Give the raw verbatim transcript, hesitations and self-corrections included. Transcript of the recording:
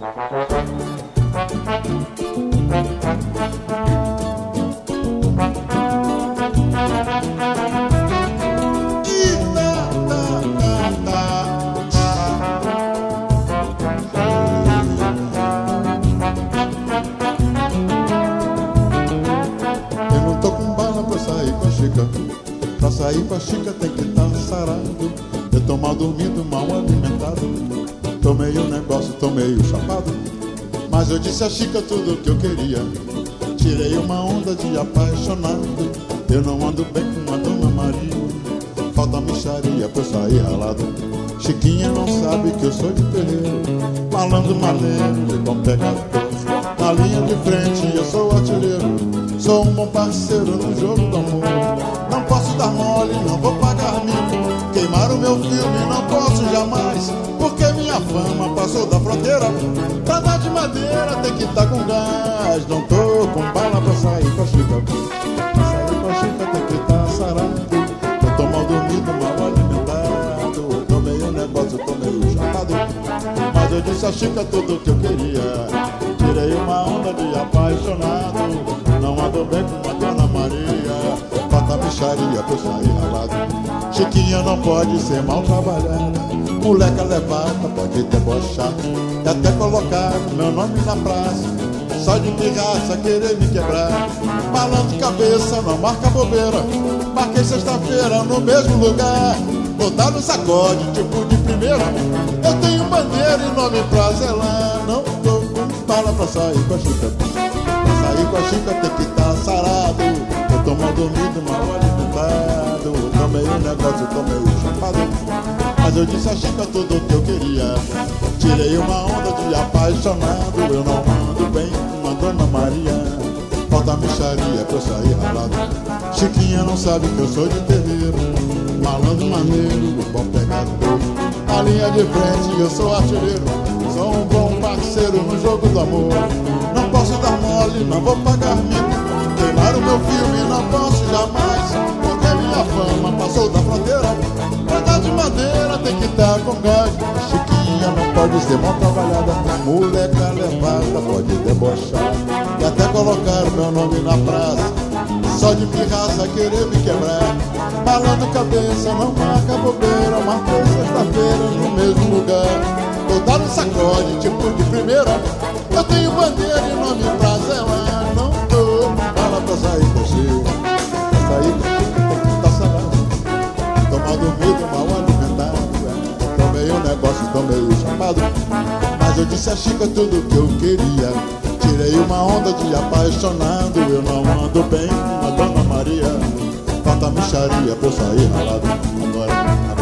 Pra sair com a Chica tem que estar sarado. Eu tô mal dormindo, mal alimentado. Tô meio negócio, tô meio chapado. Mas eu disse a Chica tudo o que eu queria. Tirei uma onda de apaixonado. Eu não ando bem com a Dona Maria. Falta mixaria pra eu sair ralado. Chiquinha não sabe que eu sou de terreiro, malandro maneiro, de bom pegador. Na linha de frente eu sou artilheiro. Sou um bom parceiro no jogo do amor. Não posso dar mole, não vou pagar mico. Queimar o meu filme não posso jamais, porque minha fama passou da fronteira. Pra dar de madeira tem que estar com gás. Não tô com bala pra sair com a Chica. Pra sair com a Chica tem que estar sarado. Eu tô mal dormido, mal alimentado. Tô meio negócio, tô meio chapado. Mas eu disse a Chica tudo o que eu queria. Tirei uma onda de apaixonado. Não ando bem com a Dona Maria. Falta mixaria pra eu sair ralado. Chiquinha não pode ser mal trabalhada. Moleca levada pode debochar e até colocar meu nome na praça. Só de pirraça querer me quebrar. Malandro cabeça, não marca bobeira. Marquei sexta-feira no mesmo lugar. Vou dar no sacode, tipo de primeira. Eu tenho bandeira e nome pra zelar. Não tô com bala pra sair com a Chica. Sair com a Chica tem que estar sarado. Eu tô mal dormido, mal alimentado. Tô meio negócio, tô meio chapado. Mas eu disse a Chica tudo o que eu queria. Tirei uma onda de apaixonado. Eu não ando bem com a Dona Maria. Falta mixaria pra eu sair ralado. Chiquinha não sabe que eu sou de terreiro, malandro maneiro, bom pegador. Na linha de frente eu sou artilheiro. Sou um bom parceiro no jogo do amor. Não posso dar mole, não vou pagar mico. Queimar o meu filme não posso jamais, porque minha fama passou da fronteira. Pra dar de madeira tem que estar com gás. Chiquinha não pode ser mal trabalhada. Moleca levada pode debochar e até colocar meu nome na praça. Só de pirraça querer me quebrar. Malandro cabeça, não marca bobeira. Marquei sexta-feira no mesmo lugar. Vou dar um sacode, tipo de primeira. Eu tenho bandeira e nome pra zelar. Não tô com bala pra sair com a Chica. Pra sair com a Chica tem que estar salado. Tô mal dormido, mal alimentado. Tô meio negócio, tô meio chapado. Mas eu disse a Chica tudo o que eu queria. Tirei uma onda de apaixonado. Eu não ando bem com a Dona Maria. Falta mixaria pra eu sair ralado. Agora